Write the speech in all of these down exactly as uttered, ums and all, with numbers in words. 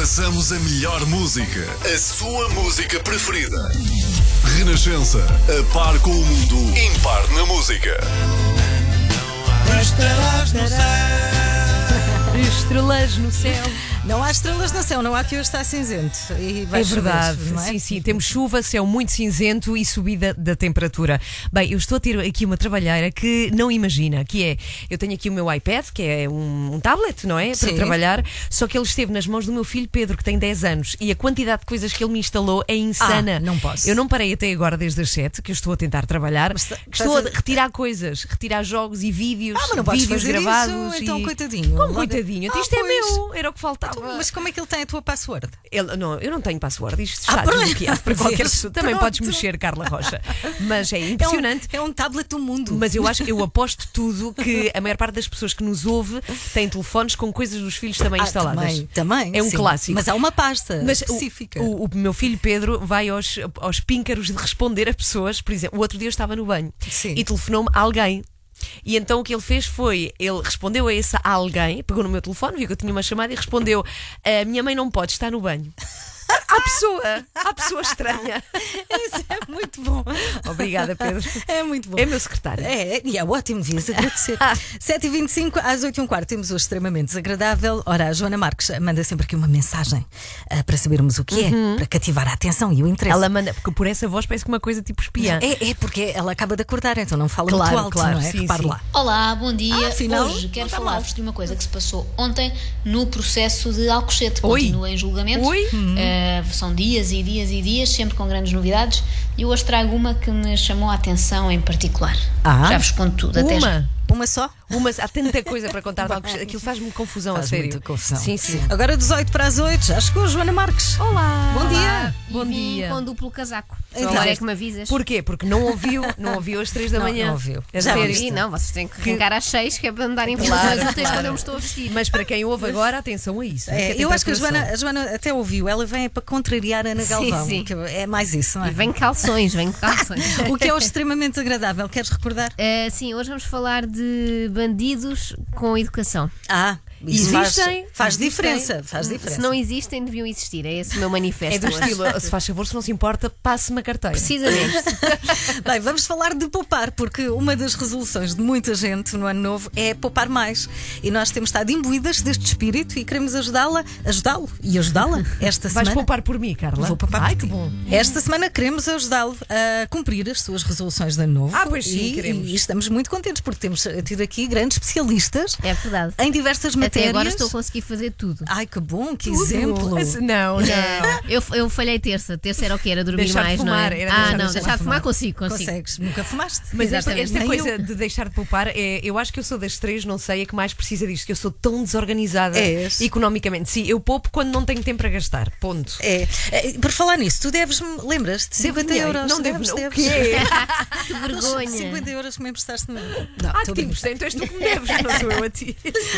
passamos a melhor música, a sua música preferida. Renascença, a par com o mundo, impar na música. Estrelas no céu. Estrelas no céu. Não há estrelas no céu, não há, que hoje está cinzento. E vai É verdade, chover, não é? sim, sim, temos chuva, céu muito cinzento e subida da temperatura. Bem, eu estou a ter aqui uma trabalheira que não imagina, que é, eu tenho aqui o meu iPad, que é um, um tablet, não é? Para Sim. trabalhar, só que ele esteve nas mãos do meu filho Pedro, que tem dez anos, e a quantidade de coisas que ele me instalou é insana. Ah, não posso. Eu não parei até agora desde as sete, que eu estou a tentar trabalhar, Mas tá- estou a estás a- retirar coisas, retirar jogos e vídeos, Ah, mas não podes vídeos fazer gravados. isso, então, e... coitadinho. Como Logo- coitadinho? Ah, Isto é pois. meu, era o que faltava. Então, mas como é que ele tem a tua password? Ele- não, eu não tenho password, isto Ah, está pronto. desbloqueado para qualquer Vês? pessoa. Também Pronto. podes mexer, Carla Rocha. Mas é impressionante. É um, é um tablet do mundo. Mas eu acho, eu aposto tudo que a maior parte das pessoas que nos ouve tem telefones com coisas dos filhos também Ah, instaladas. Também, também, É um sim. clássico. Mas há uma pasta Mas o- específica. O, o meu filho Pedro vai aos, aos píncaros de responder a pessoas. Por exemplo, o outro dia eu estava no banho Sim. e telefonou-me a alguém. E então o que ele fez foi, ele respondeu a esse alguém, pegou no meu telefone, viu que eu tinha uma chamada e respondeu: a minha mãe não pode estar no banho. À pessoa, à pessoa estranha. Isso é muito bom. Obrigada, Pedro. É muito bom. É meu secretário. É, e é ótimo, devias agradecer. sete e vinte e cinco, às oito e um quarto, temos hoje extremamente desagradável. Ora, a Joana Marques manda sempre aqui uma mensagem ah, para sabermos o que é, para cativar a atenção e o interesse. Ela manda, porque por essa voz parece que uma coisa tipo espiã. É, é porque ela acaba de acordar, então não fala Claro, muito alto, claro, não é? sim, Repare sim. lá. Olá, bom dia. Ah, afinal, Hoje quero conta falar-vos de uma coisa que se passou ontem no processo de Alcochete. Oi. Continua em julgamento. Oi. Eh, são dias e dias e dias, sempre com grandes novidades. E hoje trago uma que me chamou a atenção em particular. Ah. Já vos conto tudo. Até já. Uma, Uma só? uma, há tanta coisa para contar de Alcochete. Aquilo faz-me confusão, Faz a sério. muita confusão. Sim, sim. Agora dezoito para as oito, já chegou Joana Marques. Olá. Bom dia. Bom e vim dia. com duplo casaco. Só Então. agora é que me avisas. Porquê? Porque não ouviu, não ouviu às três da Não, manhã. não ouviu. É Já sério. ouviste. Sim, não, vocês têm que arrancar às seis, que é para me darem Claro, informações úteis claro. quando eu me estou a vestir. Mas para quem ouve agora, atenção a isso. É, que eu acho que a temperatura Joana, a Joana até ouviu, ela vem para contrariar a Ana Sim, Galvão. sim. Que é mais isso, não é? E vem calções, vem calções. O que é o extremamente agradável, queres recordar? Eh, sim, hoje vamos falar de bandidos com educação. Ah, isso faz, Existem, faz existem. diferença, faz diferença. Se não existem, deviam existir. É esse o meu É manifesto. do hoje. estilo, se faz favor, se não se importa, passe-me a carteira. Precisamente. Bem, vamos falar de poupar, porque uma das resoluções de muita gente no ano novo é poupar mais. E nós temos estado imbuídas deste espírito e queremos ajudá-la, ajudá-lo e ajudá-la esta Vais semana. poupar por mim, Carla? Vou poupar Ai, por que ti. bom. Esta semana queremos ajudá-lo a cumprir as suas resoluções de ano novo. Ah, pois sim, e, queremos. e estamos muito contentes porque temos tido aqui grandes especialistas É verdade. em diversas Até matérias. agora estou a conseguir fazer tudo. Ai, que bom, que Tudo. exemplo. Mas Não, não. Eu, eu falhei terça. Terça era o que? Era dormir Deixar de mais, fumar, não é? era ah, deixar de não, fumar. deixar de fumar consigo, consigo. Consegues, nunca fumaste. Mas esta, Exatamente. esta Nem coisa eu. de deixar de poupar, é, eu acho que eu sou das três, não sei, a que mais precisa disto, que eu sou tão desorganizada És. economicamente. Sim, eu poupo quando não tenho tempo para gastar. Ponto. É, é, por falar nisso, tu deves-me, lembras de cinquenta dinheiro. euros? Não devo, deves, o deves. quê? Que vergonha. cinquenta euros que me emprestaste de mim. Não, Ah, estou que a te brincar. emprestei, então és tu que me deves, não sou eu a ti.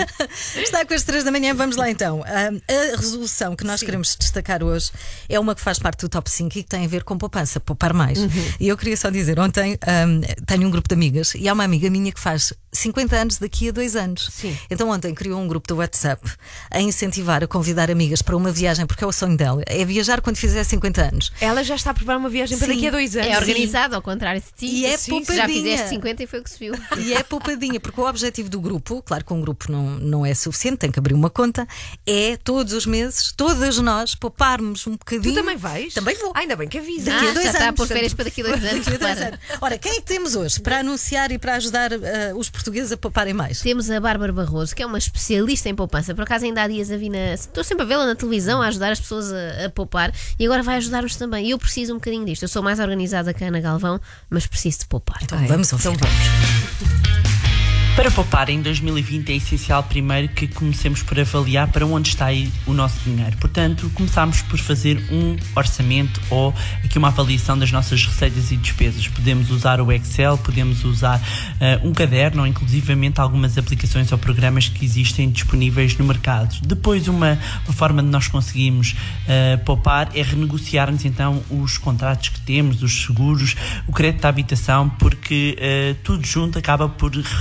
Está com as três da manhã, vamos lá então. Ah, a resolução que nós Sim. queremos destacar hoje é uma que faz parte do top cinco e que tem a ver com poupança, poupar mais. Uhum. E eu queria só dizer, ontem ah, tenho um grupo de amigas e há uma amiga minha que faz cinquenta anos daqui a dois anos. Sim. Então ontem criou um grupo do WhatsApp a incentivar, a convidar amigas para uma viagem, porque é o sonho dela, é viajar quando fizer cinquenta anos. Ela já está a preparar uma viagem para Sim. daqui a dois anos. É organizado, ao contrário de ti. E é Sim, poupadinha. já fizeste cinquenta e foi o que se viu. E é poupadinha, porque o objetivo do grupo, claro que um grupo não, não é suficiente, tem que abrir uma conta, é todos os meses, todas nós, pouparmos um bocadinho. Tu também vais? Também vou. Ah, ainda bem que avisa. Daqui a Ah, dois já está a anos, pôr férias portanto, para daqui a dois anos. Daqui a dois repara. anos. Ora, quem é que temos hoje para anunciar e para ajudar uh, os portugueses a pouparem mais? Temos a Bárbara Barroso, que é uma especialista em poupança. Por acaso, ainda há dias a vi na. Estou sempre a vê-la na televisão a ajudar as pessoas a, a poupar e agora vai ajudar-nos também. E eu preciso um bocadinho disto. Eu sou mais organizada que a Ana Galvão, mas preciso de poupar. Então vamos ouvir. Então vamos. Para poupar em dois mil e vinte é essencial primeiro que comecemos por avaliar para onde está aí o nosso dinheiro. Portanto, começamos por fazer um orçamento ou aqui uma avaliação das nossas receitas e despesas. Podemos usar o Excel, podemos usar uh, um caderno ou inclusivamente algumas aplicações ou programas que existem disponíveis no mercado. Depois, uma, uma forma de nós conseguirmos uh, poupar é renegociarmos então os contratos que temos, os seguros, o crédito à habitação, porque uh, tudo junto acaba por representar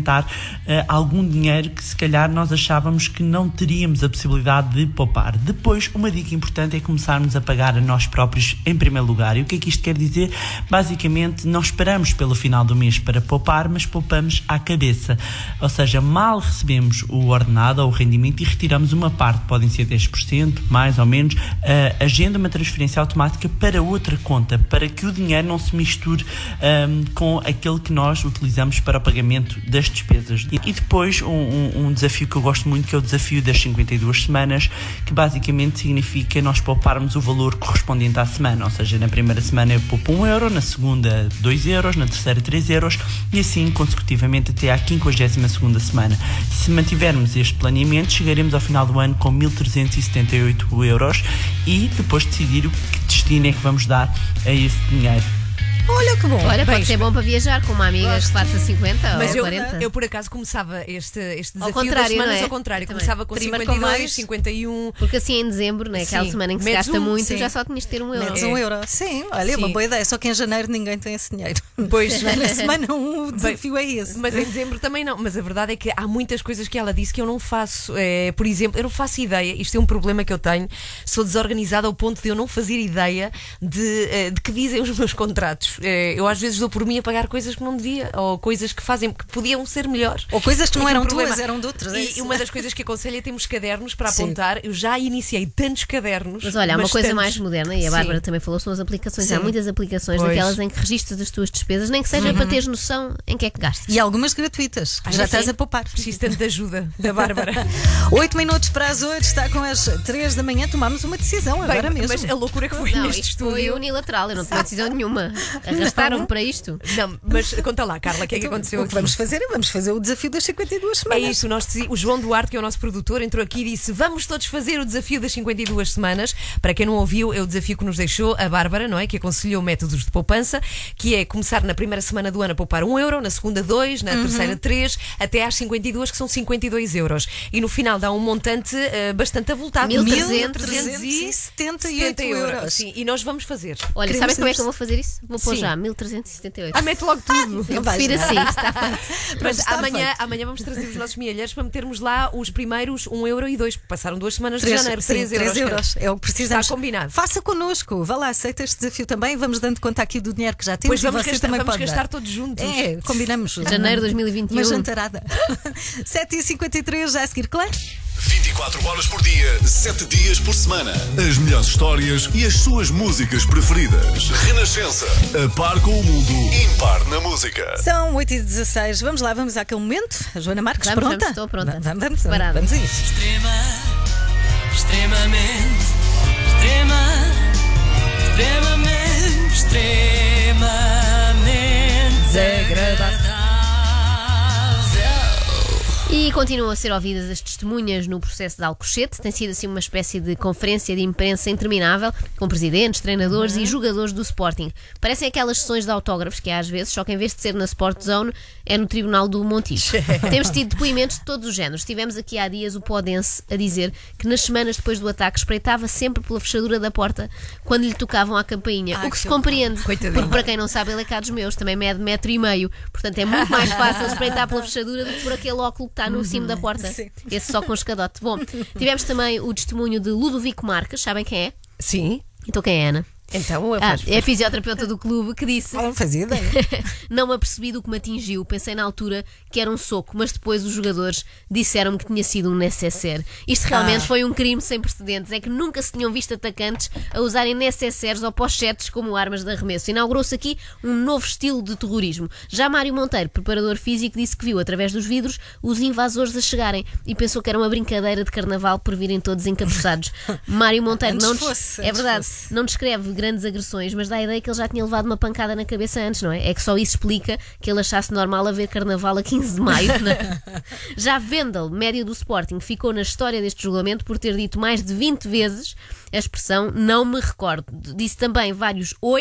acrescentar uh, algum dinheiro que se calhar nós achávamos que não teríamos a possibilidade de poupar. Depois, uma dica importante é começarmos a pagar a nós próprios em primeiro lugar. E o que é que isto quer dizer? Basicamente, não esperamos pelo final do mês para poupar, mas poupamos à cabeça. Ou seja, mal recebemos o ordenado ou o rendimento e retiramos uma parte, podem ser dez por cento, mais ou menos, uh, agenda uma transferência automática para outra conta, para que o dinheiro não se misture um, com aquele que nós utilizamos para o pagamento das despesas. E, e depois um, um, um desafio que eu gosto muito, que é o desafio das cinquenta e duas semanas, que basicamente significa nós pouparmos o valor correspondente à semana. Ou seja, na primeira semana eu poupo um euro, na segunda dois euros, na terceira três euros e assim consecutivamente até à quinquagésima segunda semana. Se mantivermos este planeamento, chegaremos ao final do ano com mil trezentos e setenta e oito euros e depois decidir o que destino é que vamos dar a esse dinheiro. Olha que bom. Olha, pode Bem, ser bom para viajar com uma amiga Gosto. que faça cinquenta Mas ou eu, quarenta. eu por acaso começava este, este Ao desafio das contrário, semanas não é? ao contrário. Também. Começava com Primeiro cinquenta e com dois, mais. cinquenta e um. Porque assim em dezembro, né, aquela Sim. semana em que se Metes gasta um, muito, sim. já só tinhas de ter um euro. Metes É. um euro. Sim, olha, é uma Sim. boa ideia. Só que em janeiro ninguém tem esse dinheiro. Pois. Na semana um, o desafio é esse. Mas em dezembro também não. Mas a verdade é que há muitas coisas que ela disse que eu não faço. É, por exemplo, eu não faço ideia. Isto é um problema que eu tenho. Sou desorganizada ao ponto de eu não fazer ideia de, eh, de que dizem os meus contratos. Eh, Eu às vezes dou por mim a pagar coisas que não devia, ou coisas que fazem que podiam ser melhores. Ou coisas que não E eram um problema- tuas, eram de outros. é E isso. uma das coisas que aconselho é termos cadernos para Sim. apontar. Eu já iniciei tantos cadernos. Mas olha, há uma coisa tantos. mais moderna, e a Sim. Bárbara também falou, são as aplicações. Há Sim. muitas aplicações, Pois. daquelas em que registras as tuas despesas, nem que seja para teres noção em que é que gastas. E algumas gratuitas. Ah, já sim. estás a poupar. Preciso tanto de ajuda da Bárbara. Oito minutos para as oito, está com as três da manhã. Tomámos uma decisão agora Bem, mesmo. mas a loucura que foi Não, neste isto foi estúdio. unilateral, eu não tomei decisão nenhuma. Arrastaram-me para isto. Não, mas conta lá, Carla, o que é que Então, aconteceu o que aqui? vamos fazer é vamos fazer o desafio das cinquenta e duas É semanas. isso, nós, deci- o João Duarte, que é o nosso produtor, entrou aqui e disse: vamos todos fazer o desafio das cinquenta e duas semanas. Para quem não ouviu, é o desafio que nos deixou a Bárbara, não é? Que aconselhou métodos de poupança, que é começar na primeira semana do ano a poupar um euro, na segunda dois, na terceira três, até às cinquenta e duas, que são cinquenta e dois euros. E no final dá um montante eh, bastante avultado. mil trezentos e e setenta e oito euros. Sim, e nós vamos fazer. Olha, Queremos sabem como é saber que eu vou fazer isso? Vou pôr Sim. já mil trezentos e setenta e oito. Ah, mete logo tudo. Eu vais prefiro lá. assim, está feito. Mas está amanhã, feito. amanhã vamos trazer os nossos mielheiros para metermos lá os primeiros um euro e dois. Passaram duas semanas Três- de janeiro, sim, três três euros. euros. É o que precisamos. Está combinado. Faça connosco. Vá lá, aceita este desafio também. Vamos dando conta aqui do dinheiro que já temos. Pois vamos e você gastar, também vamos pode gastar dar. todos juntos. É, combinamos. Janeiro de dois mil e vinte e um. Uma jantarada. sete e cinquenta e três, já a seguir, claro. vinte e quatro horas por dia, sete dias por semana. As melhores histórias e as suas músicas preferidas. Renascença. A par com o mundo. Impar na música. São oito e dezasseis. Vamos lá, vamos àquele momento. A Joana Marques, Vamos, pronta? vamos, estou pronta. Va- Vamos, vamos, Preparada. vamos a isso. Extrema, extremamente, extrema, extremamente, extremamente desagradável. E continuam a ser ouvidas as testemunhas no processo de Alcochete. Tem sido assim uma espécie de conferência de imprensa interminável, com presidentes, treinadores e jogadores do Sporting. Parecem aquelas sessões de autógrafos que há às vezes, só que em vez de ser na Sport Zone, é no Tribunal do Montijo. Temos tido depoimentos de todos os géneros. Tivemos aqui há dias o Podense a dizer que nas semanas depois do ataque espreitava sempre pela fechadura da porta quando lhe tocavam a campainha. Ai, o que se que compreende. Coitadinho. Porque para quem não sabe, ele é cá dos meus, também mede metro e meio. Portanto, é muito mais fácil espreitar pela fechadura do que por aquele óculo que está no cimo da porta. Sim. Esse só com escadote. Bom, tivemos também o testemunho de Ludovico Marques, sabem quem é? Sim. Então quem é, Ana? Então, eu Ah, faço. é a fisioterapeuta do clube que disse: Não fazia ideia. não me apercebi do que me atingiu, pensei na altura que era um soco, mas depois os jogadores disseram-me que tinha sido um necessaire. Isto realmente Ah. foi um crime sem precedentes, é que nunca se tinham visto atacantes a usarem necessaires ou pochetes como armas de arremesso. Inaugurou-se aqui um novo estilo de terrorismo. Já Mário Monteiro, preparador físico, disse que viu através dos vidros os invasores a chegarem e pensou que era uma brincadeira de carnaval por virem todos encapuçados. Mário Monteiro Antes não fosse, é antes verdade, fosse. não descreve grandes agressões, mas dá a ideia que ele já tinha levado uma pancada na cabeça antes, não é? É que só isso explica que ele achasse normal haver carnaval a quinze de maio. Não é? Já Vendel, médio do Sporting, ficou na história deste julgamento por ter dito mais de vinte vezes a expressão não me recordo. Disse também vários oi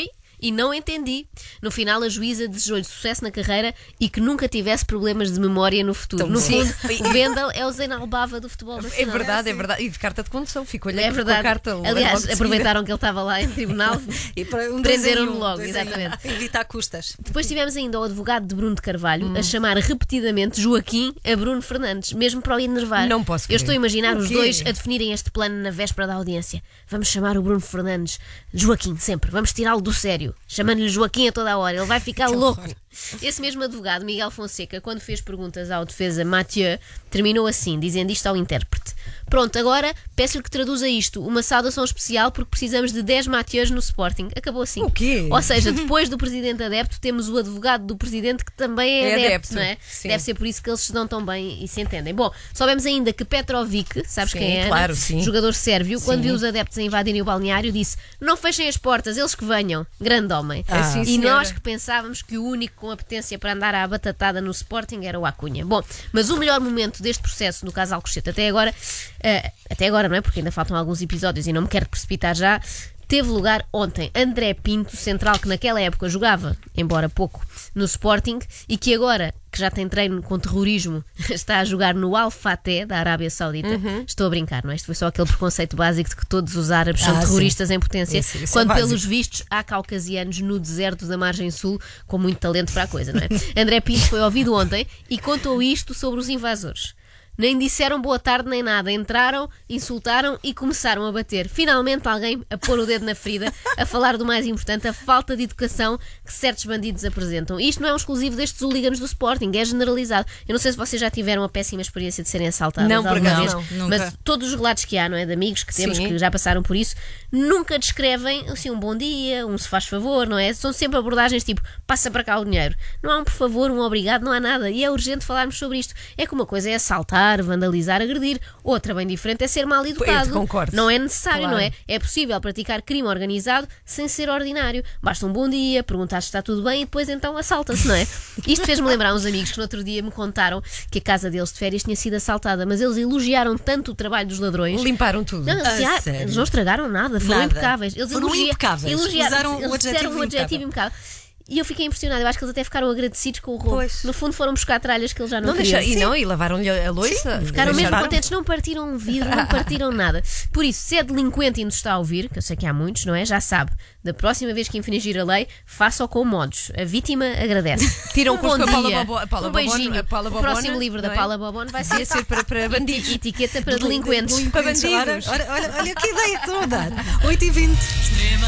e não entendi. No final, a juíza desejou-lhe sucesso na carreira e que nunca tivesse problemas de memória no futuro. Tão No bom. fundo, o Wendel é o Zainal-Bava do futebol É nacional. verdade, é verdade. E de carta de condução, ficou-lhe É com a verdade. carta. logo Aliás, de seguida. aproveitaram que ele estava lá em tribunal. E para um Prenderam-no dois em um, logo, dois em um. exatamente. Evitar custas. Depois tivemos ainda o advogado de Bruno de Carvalho a chamar repetidamente Joaquim a Bruno Fernandes, mesmo para o enervar. Não posso Eu crer. estou a imaginar O os quê? dois a definirem este plano na véspera da audiência. Vamos chamar o Bruno Fernandes Joaquim, sempre. Vamos tirá-lo do sério, chamando-lhe Joaquim a toda a hora. Ele vai ficar louco. Esse mesmo advogado, Miguel Fonseca, quando fez perguntas ao defesa Mathieu, terminou assim, dizendo isto ao intérprete: pronto, agora peço-lhe que traduza isto. Uma saudação especial porque precisamos de dez Mathieu's no Sporting. Acabou assim. O quê? Ou seja, depois do presidente adepto, temos o advogado do presidente que também é, É adepto, adepto, não é? sim. Deve ser por isso que eles se dão tão bem e se entendem. Bom, soubemos ainda que Petrovic, sabes Sim, quem é? claro, Ana? sim. Jogador sérvio, quando Sim. viu os adeptos a invadirem o balneário, disse: não fechem as portas, eles que venham. Grande homem. Ah. Sim, e senhora. nós que pensávamos que o único com apetência para andar à batatada no Sporting era o Acunha. Bom, mas o melhor momento deste processo no caso Alcochete até agora, eh, até agora não é? Porque ainda faltam alguns episódios e não me quero precipitar já, teve lugar ontem. André Pinto, central que naquela época jogava, embora pouco, no Sporting e que agora, que já tem treino com terrorismo, está a jogar no Al Fateh da Arábia Saudita. Uhum. Estou a brincar, não é? Isto foi só aquele preconceito básico de que todos os árabes são Ah, terroristas em potência, Isso, isso é quando básico. pelos vistos há caucasianos no deserto da margem sul com muito talento para a coisa, não é? André Pinto foi ouvido ontem e contou isto sobre os invasores. Nem disseram boa tarde nem nada. Entraram, insultaram e começaram a bater. Finalmente alguém a pôr o dedo na ferida, a falar do mais importante, a falta de educação que certos bandidos apresentam. E isto não é um exclusivo destes hooligans do Sporting, é generalizado. Eu não sei se vocês já tiveram a péssima experiência de serem assaltados Não, por alguma acaso vez, não, nunca. mas todos os relatos que há, não é, de amigos que temos Sim. que já passaram por isso, nunca descrevem assim um bom dia, um se faz favor, não é? São sempre abordagens tipo, passa para cá o dinheiro. Não há um por favor, um obrigado, não há nada. E é urgente falarmos sobre isto. É que uma coisa é assaltar, vandalizar, agredir. Outra, bem diferente, é ser mal educado. Eu concordo. Não é necessário, Claro. não é? É possível praticar crime organizado sem ser ordinário. Basta um bom dia, perguntar se está tudo bem e depois então assalta-se, não é? Isto fez-me lembrar uns amigos que no outro dia me contaram que a casa deles de férias tinha sido assaltada, mas eles elogiaram tanto o trabalho dos ladrões. Limparam tudo. Não, A se há- sério? eles não estragaram nada, foram Nada. impecáveis. Eles Foram elogia- impecáveis. elogiaram- Usaram o eles adjetivo disseram um adjetivo impecável. E eu fiquei impressionada, eu acho que eles até ficaram agradecidos com o roubo. Pois. No fundo foram buscar tralhas que eles já não, Não queriam. deixa, e não, e lavaram-lhe a louça. Ficaram mesmo Deixaram- contentes, não partiram um vidro, não partiram nada. Por isso, se é delinquente e nos está a ouvir, que eu sei que há muitos, não é? Já sabe, da próxima vez que infringir a lei, faça-o com modos. A vítima agradece. Tiram um com bom a Paula dia, Bobo- a Paula um Bobone- beijinho. a Paula O Bobone, próximo livro da não é? Paula Bobone vai Devia ser ser para, para bandidos. etiqueta para delinquentes. Para bandidos. Ora, ora, olha, olha que ideia estou a dar. oito e vinte. Extrema,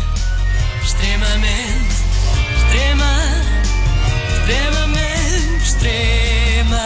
extremamente, extrema, extremamente, extremamente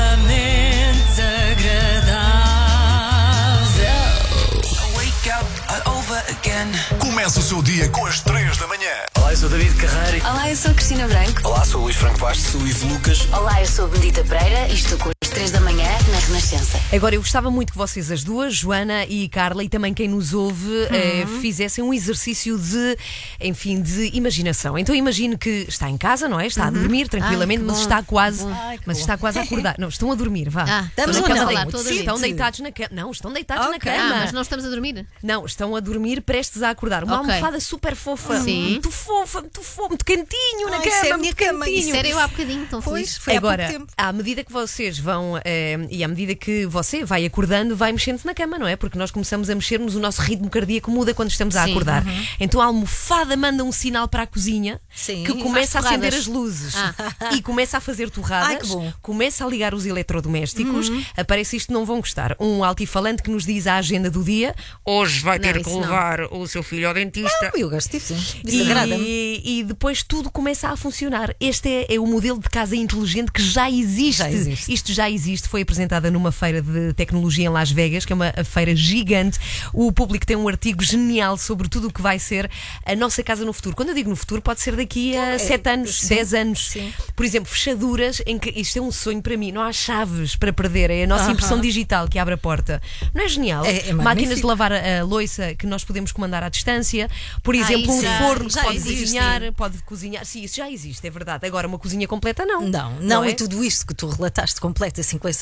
agradável. I wake up all over again. Começa o seu dia com as três da manhã. Olá, eu sou David Carreira. Olá, eu sou a Cristina Branco. Olá, sou o Luís Franco Bastos. Sou o Ivo Lucas. Olá, eu sou a Benedita Pereira e estou com as três da manhã na Renascença. Agora, eu gostava muito que vocês, as duas, Joana e Carla, e também quem nos ouve, eh, fizessem um exercício de, enfim, de imaginação. Então imagine que está em casa, não é? Está a dormir tranquilamente, Ai, que mas bom, está quase, bom. Ai, que mas bom. está quase a acordar. Não, estão a dormir, vá. Ah, estamos Estão ou na não? cama, Lá, muito estou a cedo. dormir. Estão deitados na cama. Não, estão deitados na Ok. cama. Ah, mas não estamos a dormir? Não, estão a dormir prestes a acordar. Uma Ok. almofada super fofa. Sim. Muito fofa, muito fofa, muito quentinho na Ai, cama. isso é a minha muito cama, quentinho. Isso era eu há bocadinho, tão Pois, feliz. foi há Agora, pouco tempo. à medida que vocês vão eh, e à medida que você vai acordando, vai mexendo-se na cama, não é? Porque nós começamos a mexer-nos, o nosso ritmo cardíaco muda quando estamos a Sim. acordar. Então a almofada manda um sinal para a cozinha Sim. que começa a Faz acender torradas. as luzes Ah. e começa a fazer torradas, Ai, que bom. começa a ligar os eletrodomésticos. Aparece isto, não vão gostar. Um altifalante que nos diz a agenda do dia. Hoje vai Não, ter que isso não. levar o seu filho ao dentista. Eu gosto disso. Isso agrada-me. E, e depois tudo começa a funcionar. Este é, é o modelo de casa inteligente que já existe. Já existe. Isto já existe. Foi apresentada numa feira de tecnologia em Las Vegas, que é uma feira gigante. O público tem um artigo genial sobre tudo o que vai ser a nossa casa no futuro. Quando eu digo no futuro, pode ser daqui a sete anos, sim, dez anos. sim. Por exemplo, fechaduras em que isto é um sonho para mim. Não há chaves para perder. É a nossa impressão digital que abre a porta. Não é genial? É- é Máquinas magnífico. de lavar a, a louça que nós podemos comandar à distância. Por exemplo, isso um já- forno que já pode existe. cozinhar, pode cozinhar. Sim, isso já existe, é verdade. Agora, uma cozinha completa, não. Não, não, é? e tudo isto que tu relataste completo, assim, com esse aparato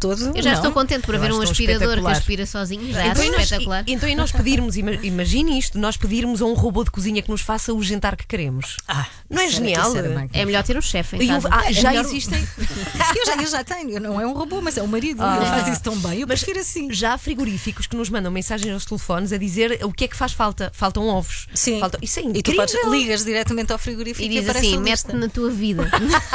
todo. Eu já não. estou contente por Eu haver acho um tão aspirador que espetacular. aspira sozinho. Já Então, é e nós, espetacular. e- então e nós pedirmos, ima- imagine isto, nós pedirmos a um robô de cozinha que nos faça o jantar que queremos. Ah, Não é isso era- genial? isso era magnífico. É melhor ter um chefe em E um- casa. ah, já melhor- existem. Eu já, eu já tenho, não é um robô, mas é o marido. Ah. Ele faz isso tão bem. Eu Mas prefiro assim. Já há frigoríficos que nos mandam mensagens aos telefones a dizer o que é que faz falta. Faltam ovos. Sim. Faltam... Isso é E tu incrível. podes, ligas diretamente ao frigorífico E e, diz aparece assim: a mete-te lista. na tua vida.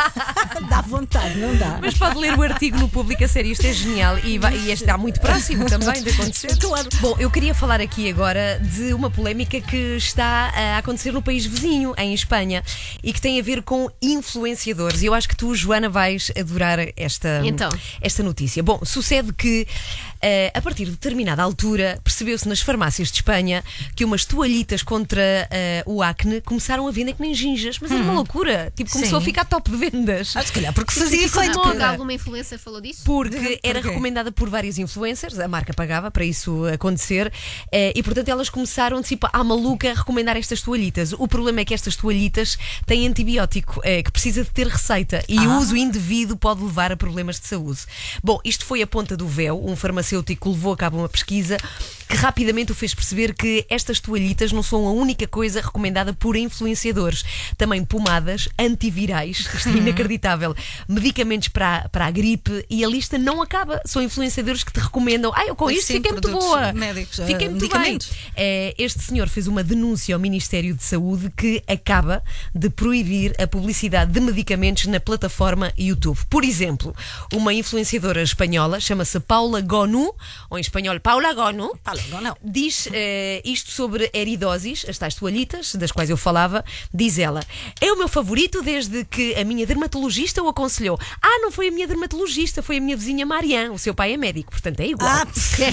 Dá vontade, não dá? Mas pode ler o artigo no Público, a sério, isto é genial e, vai, e este está muito próximo também de acontecer. Claro. Bom, eu queria falar aqui agora de uma polémica que está a acontecer no país vizinho, em Espanha, e que tem a ver com influenciadores. E eu acho que tu, Joana, vais adorar esta, Então. esta notícia. Bom, sucede que eh, a partir de determinada altura percebeu-se nas farmácias de Espanha que umas toalhitas contra eh, o acne começaram a vender que nem ginjas, mas era uma loucura. Tipo, começou Sim. a ficar top de vendas. Ah, se calhar porque fazia Ficou efeito. moda. porque- Alguma influencer falou disso? Porque era Porquê? recomendada por vários influencers, a marca pagava para isso acontecer, eh, e portanto elas começaram tipo à maluca a recomendar estas toalhitas. O problema é que estas toalhitas têm antibiótico, eh, que precisa de ter receita, e o uso indevido pode levar a problemas de saúde. Bom, isto foi a ponta do véu. Um farmacêutico levou a cabo uma pesquisa que rapidamente o fez perceber que estas toalhitas não são a única coisa recomendada por influenciadores. Também pomadas antivirais, isto é inacreditável, medicamentos para, para a gripe, e a lista não acaba. São influenciadores que te recomendam: ah, eu com isto Sim, fiquei muito produtos boa, médicos, eh, fiquei muito bem. medicamentos. Eh, Este senhor fez uma denúncia ao Ministério de Saúde, que acaba de proibir a publicidade de medicamentos na plataforma YouTube. Por exemplo, uma influenciadora espanhola, chama-se Paula Gonu, ou em espanhol Paula Gonu, Fala, não, não. diz eh, isto sobre eridosis, as tais toalhitas, das quais eu falava. Diz ela: é o meu favorito desde que a minha dermatologista o aconselhou. Ah, não foi a minha dermatologista, foi a minha vizinha Marianne. O seu pai é médico, portanto é igual. Ah,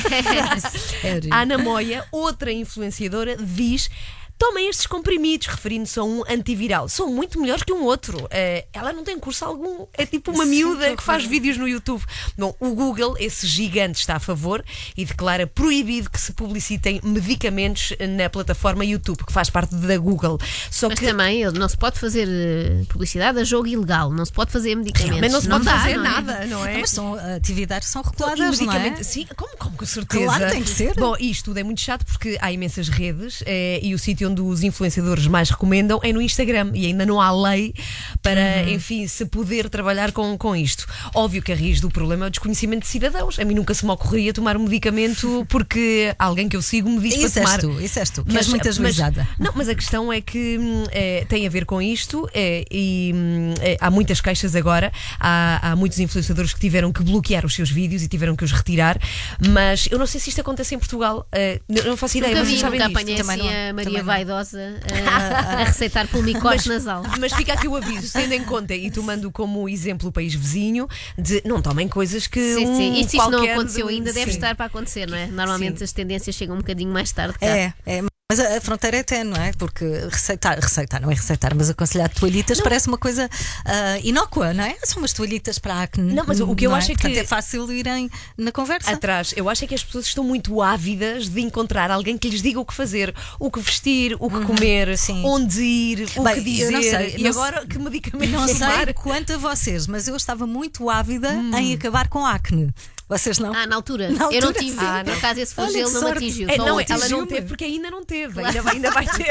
sério. A Ana Moia, outra influenciadora, diz: tomem estes comprimidos, referindo-se a um antiviral. São muito melhores que um outro. Eh, ela não tem curso algum. É tipo uma Sim, miúda que que faz horror. vídeos no YouTube. Bom, o Google, esse gigante, está a favor e declara proibido que se publicitem medicamentos na plataforma YouTube, que faz parte da Google. Só Mas que também ele não se pode fazer eh, publicidade a jogo ilegal, não se pode fazer medicamentos. mas não se pode dá, fazer não é? nada, não é? Não, mas são atividades que são E reguladas, não é? medicamento- Sim, como, como com certeza. Claro, tem que ser. Bom, isto tudo é muito chato porque há imensas redes, eh, e o sítio onde os influenciadores mais recomendam é no Instagram, e ainda não há lei para, Uhum. enfim, se poder trabalhar com, com isto. Óbvio que a raiz do problema é o desconhecimento de cidadãos. A mim nunca se me ocorria tomar um medicamento porque alguém que eu sigo me diz Isso para tomar. és tu, isso és tu, que és muito mas- ajuizada. Não, mas a questão é que hum, eh, tem a ver com isto, eh, e hum, eh, há muitas queixas agora. Há, há muitos influenciadores que tiveram que bloquear os seus vídeos e tiveram que os retirar, mas eu não sei se isto acontece em Portugal. Eh, não não faço ideia, Nunca vocês vi, sabem nunca disto? apanhei Também assim não. a Maria Também não. Vaidosa a, a receitar pulmicorde nasal. Mas fica aqui o aviso, tendo em conta e tomando como exemplo o país vizinho, de não tomem coisas que. Sim, sim. um E se isto não qualquer aconteceu de- ainda, deve Sim. estar para acontecer, não é? Normalmente Sim. as tendências chegam um bocadinho mais tarde cá. É, é. Mas a a fronteira é tenue, não é? Porque receitar, receitar, não é receitar, mas aconselhar toalhitas parece uma coisa ah, inócua, não é? São umas toalhitas para acne. Não, mas o que eu não acho é que- Portanto, é fácil irem na conversa. Atrás, eu acho é que as pessoas estão muito ávidas de encontrar alguém que lhes diga o que fazer, o que vestir, o que comer, sim. onde ir, o Bem, que dizer. eu não sei, e não agora que medicamentos Não tomar? sei quanto a vocês, mas eu estava muito ávida em acabar com acne. Vocês não? Ah, na altura. Na Eu não altura, tive. sim. Ah, por não. acaso esse Olha flagelo que não me sorte. atingiu. É, Só não, um ela não atingiu-me. teve porque ainda não teve. Ainda, vai- ainda vai ter.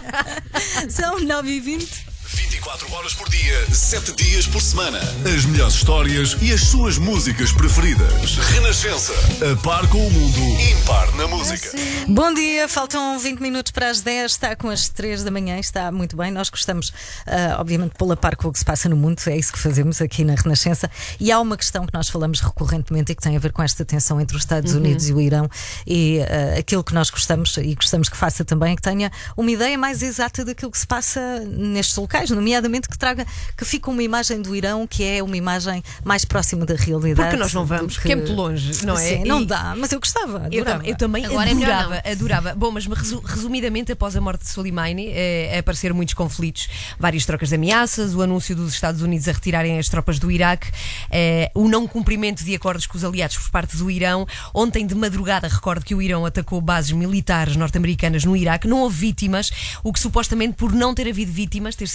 São nove e vinte. vinte e quatro horas por dia, sete dias por semana. As melhores histórias e as suas músicas preferidas. Renascença. A par com o mundo. Impar na música. Bom dia, faltam vinte minutos para as dez, está com as três da manhã, está muito bem. Nós gostamos, ah, obviamente, de pô-la a par com o que se passa no mundo, é isso que fazemos aqui na Renascença. E há uma questão que nós falamos recorrentemente e que tem a ver com esta tensão entre os Estados Unidos e o Irão. E ah, aquilo que nós gostamos e gostamos que faça também é que tenha uma ideia mais exata daquilo que se passa nestes locais, nomeadamente que traga, que fique uma imagem do Irão que é uma imagem mais próxima da realidade. Porque nós não vamos, do porque é muito longe, não é? Sim, não E- dá, mas eu gostava. Eu, adorava. tam- eu também Agora é melhor adorava, adorava. Bom, mas resu- resumidamente, após a morte de Soleimani, eh, apareceram muitos conflitos, várias trocas de ameaças, o anúncio dos Estados Unidos a retirarem as tropas do Iraque, eh, o não cumprimento de acordos com os aliados por parte do Irão. Ontem de madrugada, recordo que o Irão atacou bases militares norte-americanas no Iraque, não houve vítimas, o que supostamente por não ter havido vítimas, ter sido mais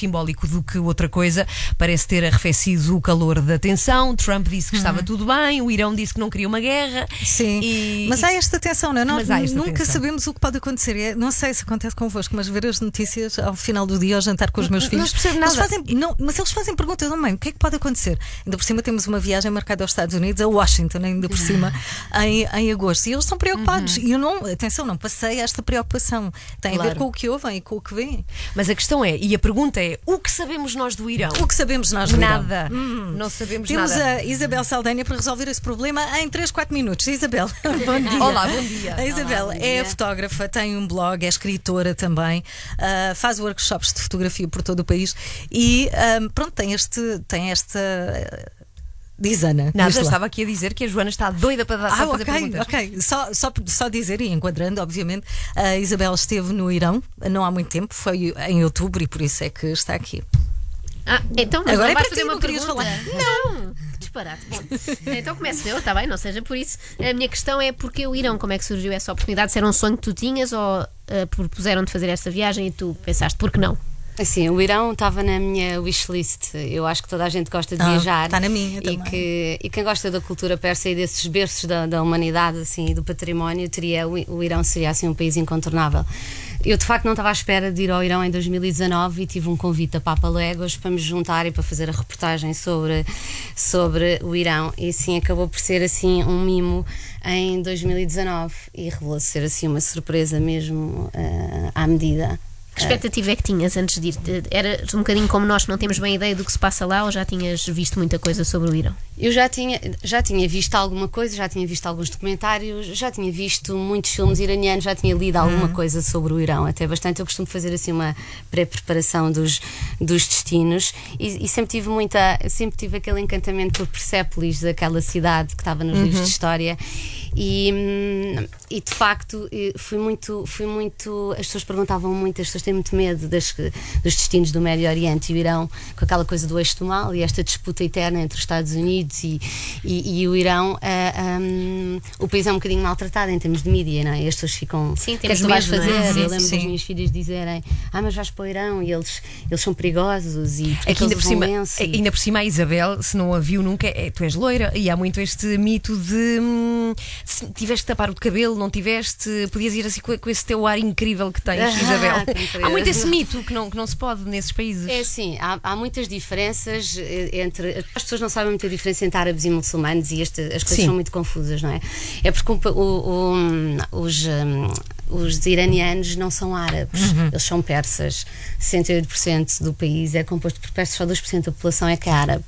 simbólico do que outra coisa. Parece ter arrefecido o calor da tensão. Trump disse que Uhum. estava tudo bem, o Irão disse que não queria uma guerra. Sim, E- mas há esta tensão, não é? Nós Mas há esta nunca tensão. sabemos o que pode acontecer. É- Não sei se acontece convosco, mas ver as notícias ao final do dia, ao jantar com os meus Não- filhos. não se percebe eles nada. fazem, não, mas eles fazem perguntas, oh, mãe, o que é que pode acontecer? Ainda por cima temos uma viagem marcada aos Estados Unidos, a Washington, ainda por cima, em, em agosto. E eles estão preocupados. E eu não, atenção, não passei esta preocupação. Tem a Claro. ver com o que ouvem e com o que vêem. Mas a questão é, e a pergunta é, o que sabemos nós do Irão? O que sabemos nós do Irão? Nada. Não sabemos Temos nada. a Isabel Saldanha para resolver esse problema em três, quatro minutos. Isabel, bom dia. Olá, bom dia. A Isabel Olá, bom é dia. fotógrafa, tem um blog, é escritora também, ah, faz workshops de fotografia por todo o país e ah, pronto, tem, este, tem esta. ah, Diz Ana. Nada, diz lá. estava aqui a dizer que a Joana está doida para, dar, Ah, para fazer ok, perguntas. ok. Só, só, só dizer e enquadrando, obviamente, a Isabel esteve no Irão não há muito tempo, foi em outubro e por isso é que está aqui. Ah, então, mas Agora não é vais para fazer ti, uma não querias pergunta? falar. Não! Que disparate. Bom, então começo eu, está bem, não seja por isso. A minha questão é porque o Irão, como é que surgiu essa oportunidade? Se era um sonho que tu tinhas ou uh, propuseram-te fazer essa viagem e tu pensaste, por que não? Assim, o Irão estava na minha wishlist. Eu acho que toda a gente gosta de Ah, viajar. está na minha e também. que E quem gosta da cultura persa e desses berços da, da humanidade assim, e do património, teria, o, o Irão seria assim um país incontornável. Eu de facto não estava à espera de ir ao Irão em dois mil e dezanove e tive um convite da Papa Legos para me juntar e para fazer a reportagem sobre, sobre o Irão. E assim acabou por ser assim um mimo em dois mil e dezanove e revelou-se ser assim uma surpresa mesmo uh, à medida. Que expectativa é que tinhas antes de ir? Era um bocadinho como nós, que não temos bem ideia do que se passa lá, ou já tinhas visto muita coisa sobre o Irão? Eu já tinha, já tinha visto alguma coisa, já tinha visto alguns documentários, já tinha visto muitos filmes iranianos, já tinha lido alguma Hum. coisa sobre o Irão, até bastante. Eu costumo fazer assim uma pré-preparação dos, dos destinos e, e sempre tive muita, sempre tive aquele encantamento por Persépolis, daquela cidade que estava nos Uhum. livros de história. E, hum, e de facto eh, fui muito, fui muito. As pessoas perguntavam muito, as pessoas têm muito medo das, dos destinos do Médio Oriente e o Irão, com aquela coisa do eixo do mal e esta disputa eterna entre os Estados Unidos e, e, e o Irão. ah, um, o país é um bocadinho maltratado em termos de mídia, não é? E as pessoas ficam. Sim, o que é que temos tu vais medo, fazer? não é? Sim, Eu lembro sim. das minhas filhas dizerem: Ah, mas vais para o Irão e eles, eles são perigosos e porque É que ainda eles por, cima, usam lenço e- ainda por cima a Isabel, se não a viu nunca, é, tu és loira e há muito este mito de hum, se tiveste que tapar o cabelo, não tiveste, podias ir assim com, com esse teu ar incrível que tens, Ah, Isabel. que incrível. Há muito esse mito que não, que não se pode nesses países. É assim, há, há muitas diferenças eh, entre. As pessoas não sabem muita diferença entre árabes e muçulmanos e este, as coisas Sim. são muito confusas, não é? É porque o- o- o- os, hum, os iranianos não são árabes, eles são persas. sessenta e oito por cento do país é composto por persas, só dois por cento da população é que é árabe.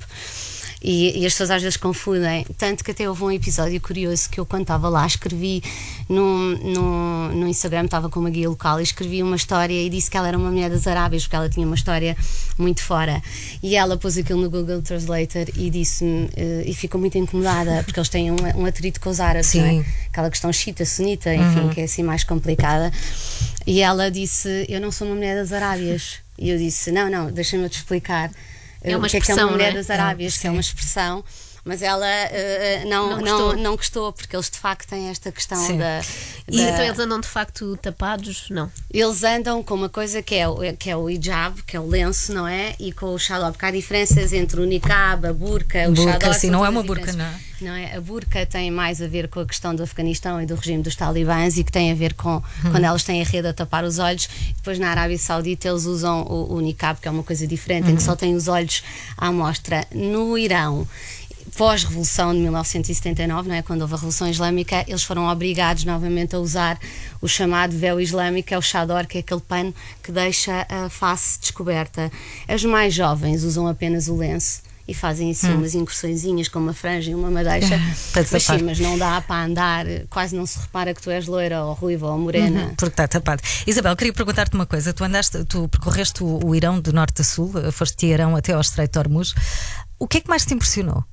E, e as pessoas às vezes confundem, tanto que até houve um episódio curioso que eu, quando estava lá, escrevi no, no, no Instagram, estava com uma guia local e escrevi uma história e disse que ela era uma mulher das Arábias porque ela tinha uma história muito fora, e ela pôs aquilo no Google Translator e disse-me, eh, e ficou muito incomodada porque eles têm um, um atrito com os árabes, não Sim. é? Aquela questão xiita, sunita, enfim, que é assim mais complicada, e ela disse: eu não sou uma mulher das Arábias. E eu disse: não, não, deixa-me eu te explicar É uma o que é que é expressão, uma mulher não é? das Arábias, que é sim. uma expressão, mas ela uh, não, Não não, gostou. não, gostou, porque eles de facto têm esta questão Sim. da. E da- então eles andam de facto tapados? Não. eles andam com uma coisa que é, o- que é o hijab, que é o lenço, não é? E com o xadó, porque há diferenças entre o niqab, a burca, o Burca, xadó. sim, são não é todas uma burca, diferentes. Não é? A burca tem mais a ver com a questão do Afeganistão e do regime dos talibãs e que tem a ver com quando elas têm a rede a tapar os olhos. Depois na Arábia Saudita eles usam o, o niqab, que é uma coisa diferente, em que só têm os olhos à mostra. No Irão, pós-revolução de mil novecentos e setenta e nove, não é? Quando houve a Revolução Islâmica, eles foram obrigados novamente a usar o chamado véu islâmico, que é o chador, que é aquele pano que deixa a face descoberta. As mais jovens usam apenas o lenço e fazem assim umas incursõezinhas com uma franja e uma madeixa, Para mas tapar. sim, mas não dá para andar, quase não se repara que tu és loira ou ruiva ou morena. Porque está tapado. Isabel, queria perguntar-te uma coisa. Tu andaste, tu percorreste o, o Irão de norte a sul, foste de Teherão até ao Estreito de Hormuz. O que é que mais te impressionou?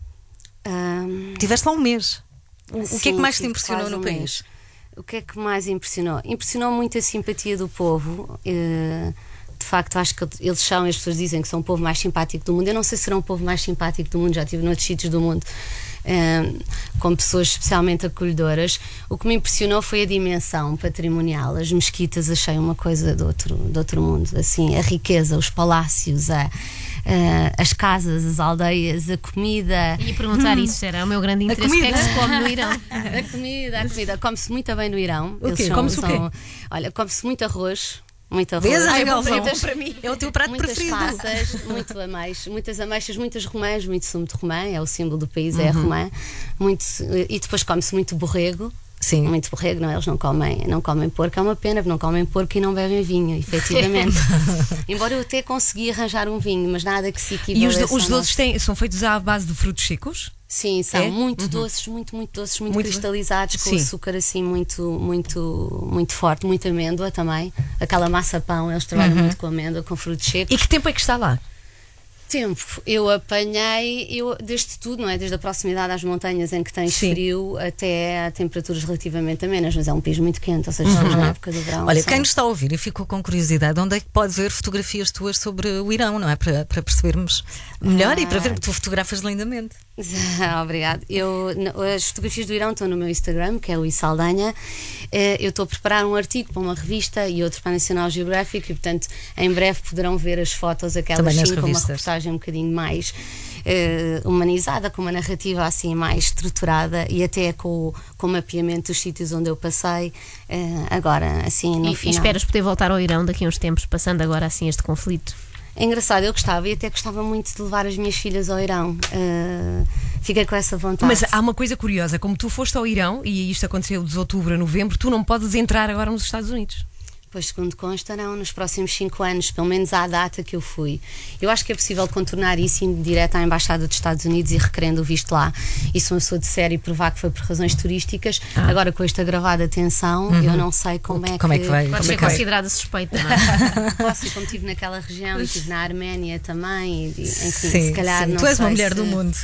Ahm, Tiveste lá um mês. O, o que é que sim, mais te tive impressionou quase no um país? mês. O que é que mais impressionou? Impressionou muito a simpatia do povo. eh, de facto acho que eles são, as pessoas dizem que são o povo mais simpático do mundo. Eu não sei se serão o povo mais simpático do mundo, já estive noutros sítios do mundo um, com pessoas especialmente acolhedoras. O que me impressionou foi a dimensão patrimonial. As mesquitas achei uma coisa de outro, de outro mundo, assim, a riqueza, os palácios, a Uh, as casas, as aldeias, a comida. Ia perguntar hum. isso, era o meu grande interesse. O que é que se come no Irão? A comida, a comida. Come-se muito bem no Irão. O quê? Come-se o quê? Olha, come-se muito arroz. Muito arroz. Vês, ah, é, muitas, para mim. É o teu prato muitas preferido. Passas, muito ameixas, muitas ameixas, muitas romãs, muito sumo de romã, é o símbolo do país, uhum. é a romã. Muito, e depois come-se muito borrego. Sim. Muito borrego, não, eles não comem, não comem porco, é uma pena, não comem porco e não bebem vinho, efetivamente. Embora eu até consegui arranjar um vinho, mas nada que se equivaleça. E os, os doces têm, são feitos à base de frutos secos? Sim, são é? muito uhum. doces, muito, muito doces, muito, muito cristalizados, com sim. açúcar assim muito, muito, muito forte, muita amêndoa também. Aquela massa pão, eles trabalham uhum. muito com amêndoa, com frutos secos. E que tempo é que está lá? Tempo, eu apanhei, eu, desde tudo, não é? Desde a proximidade às montanhas em que tens Sim. frio até a temperaturas relativamente amenas, mas é um país muito quente, ou seja, uhum. estamos na época do verão. Olha, são... quem nos está a ouvir e ficou com curiosidade, onde é que pode ver fotografias tuas sobre o Irão, não é? Para, para percebermos melhor ah. e para ver que tu fotografas lindamente. Obrigado. Eu, as fotografias do Irão estão no meu Instagram, que é o isaldanha. Eu estou a preparar um artigo para uma revista e outro para a National Geographic e, portanto, em breve poderão ver as fotos, aquelas sim, com uma reportagem um bocadinho mais uh, humanizada, com uma narrativa assim mais estruturada e até com, com o mapeamento dos sítios onde eu passei. Uh, agora, assim, no e, final. E esperas poder voltar ao Irão daqui a uns tempos, passando agora assim este conflito? É engraçado, eu gostava e até gostava muito de levar as minhas filhas ao Irão. Uh, fiquei com essa vontade. Mas há uma coisa curiosa, como tu foste ao Irão, e isto aconteceu de outubro a novembro, tu não podes entrar agora nos Estados Unidos. Pois, segundo consta, não, nos próximos cinco anos, pelo menos à data que eu fui. Eu acho que é possível contornar isso indo direto à Embaixada dos Estados Unidos e requerendo o visto lá. E se uma pessoa disser e provar que foi por razões turísticas, ah. agora com esta gravada atenção, uhum. eu não sei como é, como que, é que vai. Pode como ser é que considerada suspeita, não é? Posso, como estive naquela região, e estive na Arménia também, e, enfim, sim, se calhar sim. não Tu és sei uma mulher se... do mundo.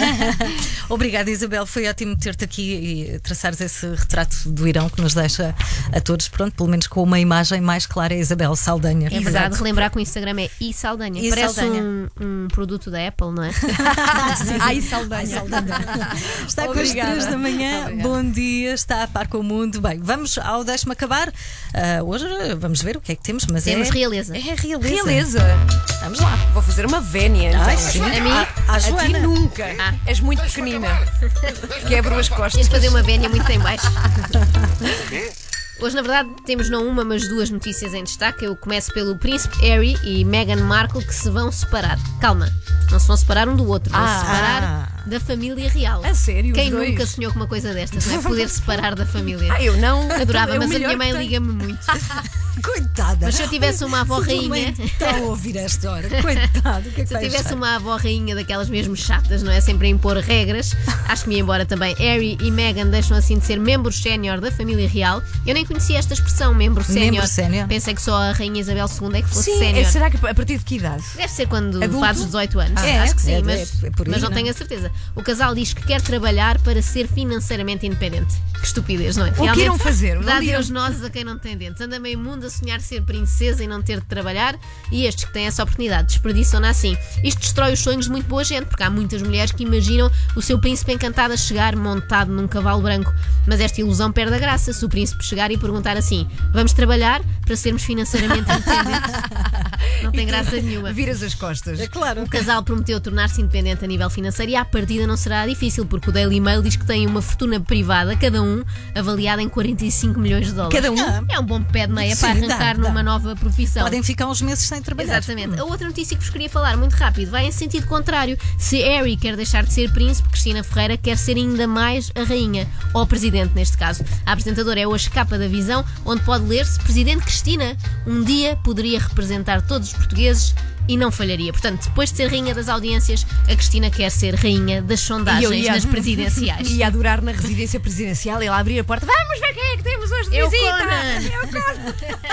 Obrigada, Isabel, foi ótimo ter-te aqui e traçares esse retrato do Irão que nos deixa a todos, pronto, pelo menos com uma imagem mais clara. Isabel Saldanha. É verdade, relembrar que o Instagram é isaldanha. I Parece Saldanha. Um, um produto da Apple, não é? Ah, isaldanha. Está com as três da manhã. Obrigada. Bom dia, está a par com o mundo. Bem, vamos ao Deixe-me Acabar. Uh, hoje vamos ver o que é que temos, mas temos é realeza. É realeza. Realeza. Vamos lá. Vou fazer uma vénia. Então. Ai, sim. A mim, a, a, a Joana. ti nunca. Ah. És muito pequenina. Quebro as costas. Tens de fazer uma vénia muito em baixo. Hoje, na verdade, temos não uma, mas duas notícias em destaque. Eu começo pelo Príncipe Harry e Meghan Markle, que se vão separar. Calma, não se vão separar um do outro, vão ah, se separar ah. da família real. A sério? Quem os nunca dois? sonhou com uma coisa destas, não é? Poder separar da família. Ah, eu não. Adorava, é mas a melhor minha mãe que liga-me muito. Coitada. Mas se eu tivesse uma avó rainha. Está a ouvir esta hora. Coitado. O que é que Se eu vai tivesse achar? uma avó rainha daquelas mesmo chatas, não é? Sempre a impor regras, acho que me ia embora também. Harry e Meghan deixam assim de ser membros sénior da família real. Eu nem conhecia esta expressão, membro sénior. sénior. Pensei que só a Rainha Isabel segunda é que fosse Sim, sénior. é, será que a partir de que idade? Deve ser quando Adulto? fazes dezoito anos. Ah, é, acho que sim, é, mas, é, é por aí, mas não não? tenho a certeza. O casal diz que quer trabalhar para ser financeiramente independente. Que estupidez, não é? O que irão fazer? Dá Um dia- Deus nozes a quem não tem dentes. Anda meio mundo a sonhar ser princesa e não ter de trabalhar, e estes que têm essa oportunidade desperdiçam-na assim. Isto destrói os sonhos de muito boa gente, porque há muitas mulheres que imaginam o seu príncipe encantado a chegar montado num cavalo branco. Mas esta ilusão perde a graça se o príncipe chegar e perguntar assim: vamos trabalhar para sermos financeiramente independentes? Não tem graça nenhuma. Viras as costas. É claro. O casal prometeu tornar-se independente a nível financeiro e à partida não será difícil, porque o Daily Mail diz que tem uma fortuna privada, cada um, avaliada em quarenta e cinco milhões de dólares. Cada um? É um bom pé de meia Sim, para arrancar dá, dá. numa nova profissão. Podem ficar uns meses sem trabalhar. Exatamente. A outra notícia que vos queria falar, muito rápido, vai em sentido contrário. Se Harry quer deixar de ser príncipe, Cristina Ferreira quer ser ainda mais a rainha, ou a presidente neste caso. A apresentadora é hoje capa da Visão, onde pode ler-se: Presidente Cristina, um dia poderia representar todos os portugueses e não falharia. Portanto, depois de ser rainha das audiências, a Cristina quer ser rainha das sondagens ia- nas presidenciais. Ia adorar na residência presidencial ele abrir a porta. Vamos ver quem é que temos hoje de Eu, visita. Conan.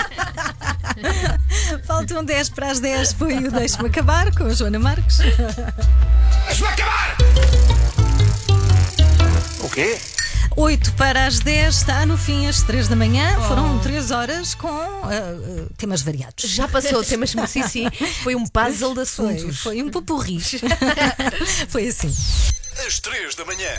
Eu, Conan. Faltam dez para as dez. Foi o Deixe-me Acabar com a Joana Marques. Deixa-me acabar! O quê? oito para as dez, está no fim às três da manhã. Oh. Foram três horas com uh, uh, temas variados. Já passou temas, sim, sim. Foi um puzzle de assuntos. Foi, foi um popurri. Foi assim. Às três da manhã.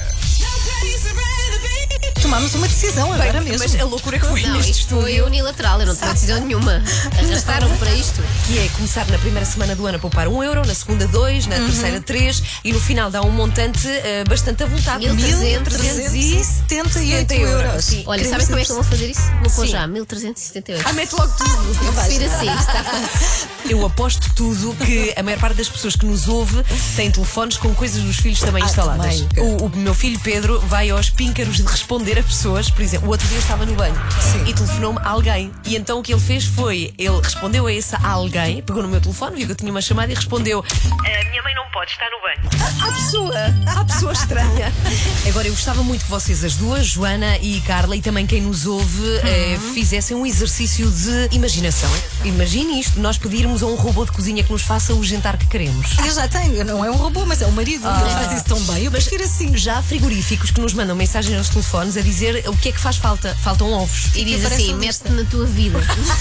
Tomámos uma decisão agora Bem, mesmo. Mas a loucura que foi Não, neste isto estúdio. foi unilateral, eu não tomei decisão nenhuma. Arrastaram para isto. Que é começar na primeira semana do ano a poupar um euro, na segunda dois, na uhum. terceira três e no final dá um montante uh, bastante avultado. mil trezentos e setenta e oito euros. Sim. Olha, sabem como é que eu vou fazer isso? Vou pôr já mil trezentos e setenta e oito. Ah, mete logo tudo. Eu prefiro assim, está feito. Eu aposto tudo que a maior parte das pessoas que nos ouve tem telefones com coisas dos filhos também ah, instaladas. Também. O, o meu filho Pedro vai aos píncaros de responder a pessoas. Por exemplo, o outro dia estava no banho Sim. e telefonou-me a alguém. E então o que ele fez foi, ele respondeu a esse a alguém, pegou no meu telefone, viu que eu tinha uma chamada e respondeu: a minha mãe não pode estar no banho. À pessoa, à pessoa estranha. Agora, eu gostava muito que vocês, as duas, Joana e Carla, e também quem nos ouve, uhum. eh, fizessem um exercício de imaginação. Imagine isto, nós pedirmos a um robô de cozinha que nos faça o jantar que queremos. Eu já tenho, não é um robô, mas é o marido. Ah. Ele faz isso tão bem, eu prefiro assim. Já há frigoríficos que nos mandam mensagens aos telefones a dizer o que é que faz falta. Faltam ovos. E diz assim, mete-te na tua vida.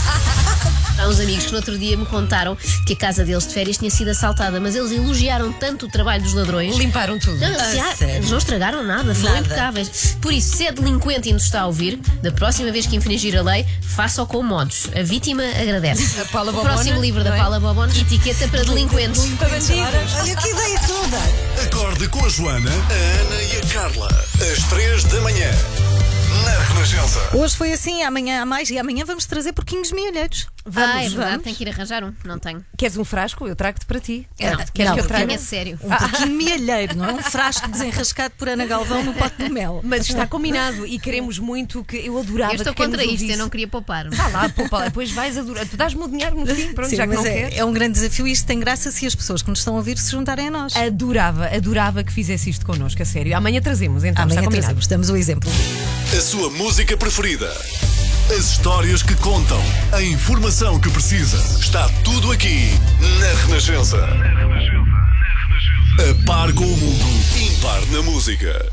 Há uns amigos que no outro dia me contaram que a casa deles de férias tinha sido assaltada, mas eles elogiaram tanto o trabalho dos ladrões. Limparam tudo. Não, ah, já, eles não estragaram nada, foram impecáveis. Por isso, se é delinquente e nos está a ouvir, da próxima vez que infringir a lei, faça-o com modos. A vítima agradece. A Paula o Bobona, próximo livro da é? Paula Bobona, etiqueta para delinquentes. Para bandidos. Olha que ideia toda. Acorde com a Joana, a Ana e a Carla. Às três da manhã. Na Renascença. Hoje foi assim, amanhã há mais e amanhã vamos trazer porquinhos mielheiros. Vamos, ah, é verdade, tenho que ir arranjar um, não tenho. Queres um frasco? Eu trago-te para ti. Não, não. Queres não, que eu traga? É sério. Um porquinho mielheiro, não é um frasco desenrascado por Ana Galvão no pote de mel. Mas está combinado e queremos muito que eu adorava. Eu estou que contra isto, ouvisse. Eu não queria poupar. Vá lá, poupa lá, depois vais adorar. Tu dás-me o dinheiro no fim, pronto, Sim, já que mas não é, queres. é um grande desafio e isto tem graça se as pessoas que nos estão a ouvir se juntarem a nós. Adorava, adorava que fizesse isto connosco, a sério. Amanhã trazemos, então, Amanhã está combinado. trazemos, damos o exemplo. A sua música preferida. As histórias que contam. A informação que precisa. Está tudo aqui na Renascença. A par com o mundo, impar na música.